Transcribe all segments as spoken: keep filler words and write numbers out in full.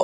Go.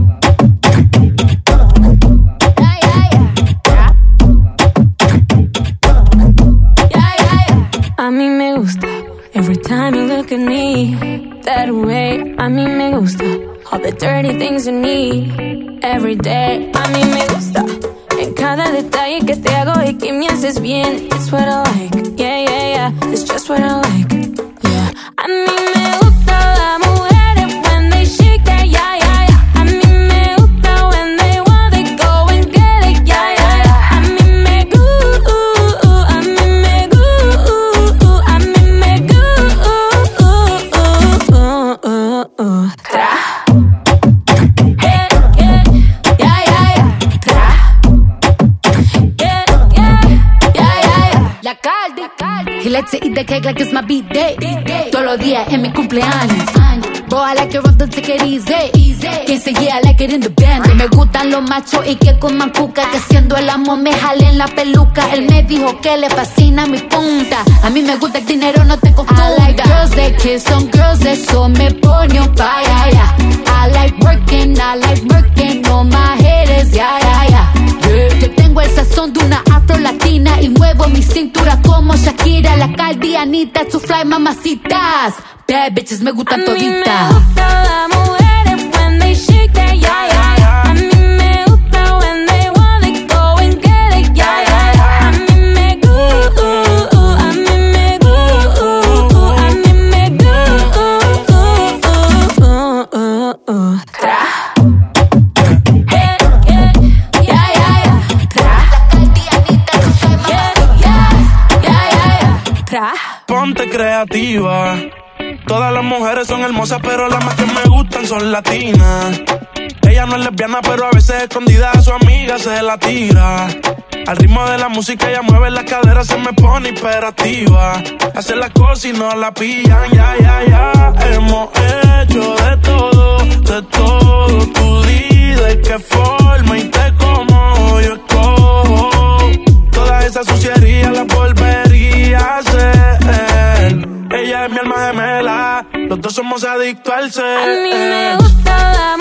A mí me gusta. Every time you look at me that way. A mí me gusta. All the dirty things you need every day. A mí me gusta. En cada detalle que te hago y que me haces bien. It's what I like. Yeah, yeah, yeah. It's just what I like. Yeah. A mí me gusta la mujeres when they shake that. Yeah, yeah, yeah. A mí me gusta when they want they go and get it. Yeah, yeah, yeah. A mí me gusta. A mí me gusta. A mí me gusta. Tra. He likes to eat the cake like it's my B-day. Todos los días en mi cumpleaños. Boy, I like it rough, don't take it easy. Quien se yeah, I like it in the band. Me gustan los machos y que coman cuca. Que haciendo el amor me jalen la peluca. Él me dijo que le fascina mi punta. A mí me gusta el dinero, no te confunda. I like girls that kiss on girls, eso me pone on fire, yeah. I like working, I like working on my haters, yeah, yeah, yeah. Yo tengo el sazón de una afro-latina y muevo mi cintura como Shakira, la Caldianita, to fly mamacitas. Bad bitches me gustan toditas. A mí me gusta la mujeres when they shake that, yeah, yeah, yeah. A mí me gusta when they want it, go and get it, yeah, yeah, yeah. A mí me gusta, a mí me gusta, a mí me gusta. Ponte creativa. Todas las mujeres son hermosas, pero las más que me gustan son latinas. Ella no es lesbiana, pero a veces escondida a su amiga se la tira. Al ritmo de la música ella mueve las caderas, se me pone hiperactiva. Hace las cosas y no la pillan, ya, ya, ya. Hemos hecho de todo, de todo. Tú di de qué forma y te como yo escojo. Toda esa suciería la volvería a hacer. Ella es mi alma gemela, los dos somos adictos al ser. A mí me gusta la